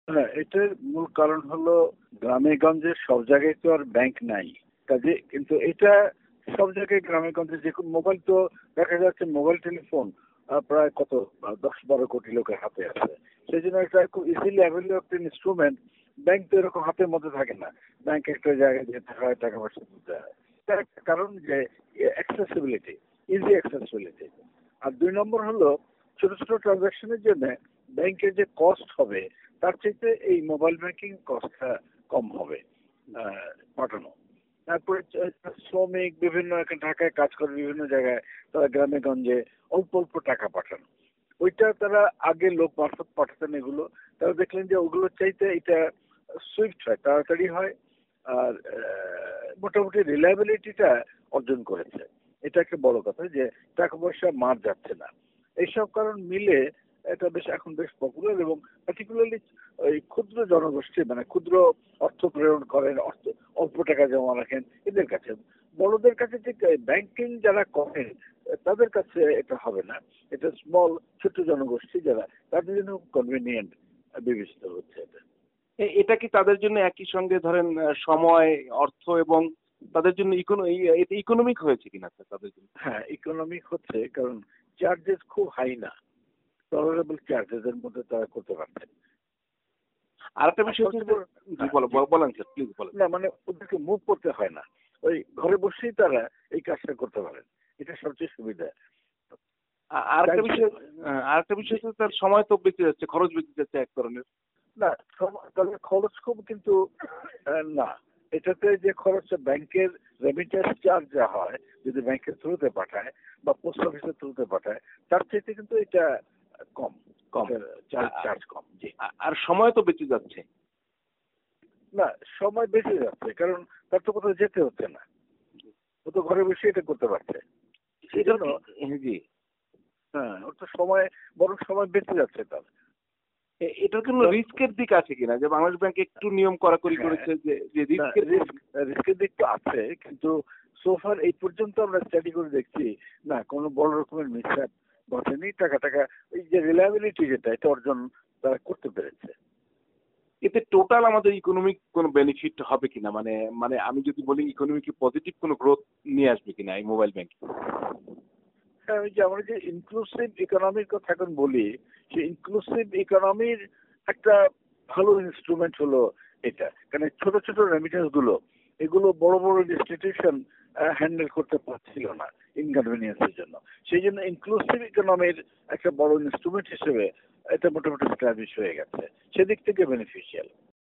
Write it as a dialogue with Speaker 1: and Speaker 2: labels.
Speaker 1: হ্যাঁ, এটার মূল কারণ হলো গ্রামে গঞ্জে সব জায়গায় তো আর ব্যাংক নাই। কাজে কিন্তু এটা সব জায়গায় গ্রামে গঞ্জে যে মোবাইল তো দেখা যাচ্ছে মোবাইল টেলিফোন প্রায় কত 10-12 কোটি লোকের হাতে আছে। সেই জন্য এটা খুব ইজিলি অ্যাভেলেবল একটা ইনস্ট্রুমেন্ট। ব্যাংক তো এরকম হাতের মধ্যে থাকে না। ব্যাংক একটা জায়গায় যেতে হয়, টাকা পয়সা তুলতে হয়। তার একটা কারণ যে অ্যাক্সেসিবিলিটি, ইজি অ্যাক্সেসিবিলিটি। আর 2 নম্বর হলো ছোট ছোট ট্রানজাকশনের জন্য ব্যাংকের যে কস্ট হবে তার চাইতে এই মোবাইল ব্যাংকিং কস্টটা কম হবে পাঠানো। তারপরে শ্রমিক বিভিন্ন ঢাকায় কাজ করে বিভিন্ন জায়গায়, তারা গ্রামে গঞ্জে অল্প অল্প টাকা পাঠান। ওইটা তারা আগে লোক মারফত পাঠাতেন এগুলো। তারা দেখলেন যে ওগুলোর চাইতে এটা সুইফট হয়, তাড়াতাড়ি হয়। আর মোটামুটি রিলায়েবিলিটিটা অর্জন করেছে। এটা একটা বড় কথা যে টাকা পয়সা মার যাচ্ছে না। এইসব কারণ মিলে এটা এখন বেশ পপুলার, এবং পার্টিকুলারলি ওই ক্ষুদ্র জনগোষ্ঠী মানে ক্ষুদ্র অর্থ প্রেরণ করেন, অল্প টাকা জমা রাখেন এদের কাছে। বড়দের কাছে ঠিক ব্যাংকিং যারা করেন তাদের কাছে এটা হবে না। এটা স্মল ছোট জনগোষ্ঠী যারা, তাদের জন্য কনভিনিয়েন্ট বিবেচিত হচ্ছে এটা।
Speaker 2: এটা কি তাদের জন্য একই সঙ্গে ধরেন সময়, অর্থ এবং তাদের জন্য এটা ইকোনমিক হয়েছে কিনা স্যার তাদের জন্য?
Speaker 1: হ্যাঁ, ইকোনমিক হচ্ছে কারণ চার্জেস খুব হাই না, টলারেবল চার্জেস এর মধ্যে তারা করতে পারছেন।
Speaker 2: আর একটা বিষয় হচ্ছে জি বলেন স্যার, প্লিজ বলেন।
Speaker 1: না মানে ওদেরকে মুভ করতে হয় না, ওই ঘরে বসেই তারা এই কাজটা করতে পারেন। এটা সবচেয়ে সুবিধা।
Speaker 2: আরেকটা বিষয়, আরেকটা বিষয় হচ্ছে তার সময় তো বেঁচে যাচ্ছে, খরচ বেঁচে যাচ্ছে এক ধরনের।
Speaker 1: না তাহলে খরচ খুব কিন্তু না, এটাতে যে খরচটা ব্যাংকের রেমিটেন্স চার্জ যা হয় যদি ব্যাংকের থ্রুতে পাঠায় বা পোস্ট অফিসের থ্রুতে পাঠায় তার চাইতে কিন্তু এটা কম
Speaker 2: কম
Speaker 1: চার্জ কম। জি।
Speaker 2: আর সময় তো বেঁচে যাচ্ছে।
Speaker 1: না, সময় বেঁচে যাচ্ছে কারণ তার তো কোথাও যেতে হচ্ছে না, ও তো ঘরে বসে এটা করতে পারছে। সেই জন্য
Speaker 2: জি,
Speaker 1: হ্যাঁ, ওর তো সময় বরং সময় বেঁচে যাচ্ছে তার।
Speaker 2: এটার কোনো রিস্কের দিক আছে কিনা, যে বাংলাদেশ ব্যাংক একটু নিয়ম কড়াকড়ি করেছে যে
Speaker 1: রিস্কের দিক তো আছে, কিন্তু সোফার এই পর্যন্ত আমরা স্টাডি করে দেখছি না কোনো বড় রকমের মিসহ্যাপ ঘটেনি। টাকা টাকা এই যে রিলায়েবিলিটি যেটা এটা অর্জন তারা করতে পেরেছে।
Speaker 2: এতে টোটাল আমাদের ইকোনমিক কোনো বেনিফিট হবে কিনা, মানে মানে আমি যদি বলি ইকোনমিক পজিটিভ কোনো গ্রোথ নিয়ে আসবে কিনা এই মোবাইল ব্যাংকিং?
Speaker 1: হ্যাঁ, ওই যে আমরা যে ইনক্লুসিভ ইকোনমির কথা এখন বলি, সেই ইনক্লুসিভ ইকোনমির একটা ভালো ইনস্ট্রুমেন্ট হলো এটা। কারণ ছোট ছোট রেমিটেন্স গুলো এগুলো বড় বড় ইনস্টিটিউশন হ্যান্ডেল করতে পারছিল না ইনকনভিনিয়েন্সের জন্য। সেই জন্য ইনক্লুসিভ ইকোনমির একটা বড় ইনস্ট্রুমেন্ট হিসেবে এটা মোটামুটি স্টাবলিশ হয়ে গেছে, সেদিক থেকে বেনিফিশিয়াল।